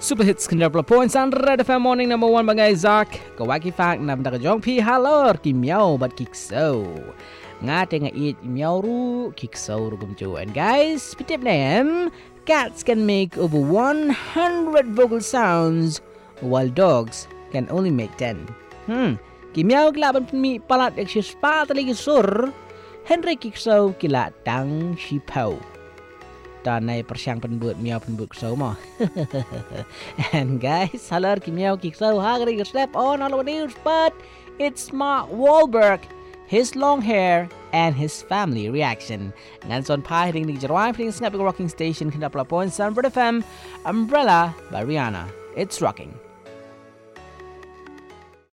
Super hits kendra points on Red FM morning number 1 bagai Zak. Kawaki fak na benda kajong pi halor kimyau bat kikso. Nga tenga eat kimyau ru kikso ru gumju. And guys, pitip name, cats can make over 100 vocal sounds while dogs can only make 10. Kimyau kila mi palat eksis patali kisur. Henry kikso kila tang shipau. ตอนในประชังเป็นเบิดเมียวเป็นเบิดโซมอ And guys, hello กิเมียวกิกโซฮากรีก step on all over news, but it's Mark Wahlberg, his long hair and his family reaction งานส่วนพายดิ่งจะร้ายเพลง Snap Rocking Station ขึ้นดับละปอนซันบรด FM Umbrella by Rihanna. It's rocking.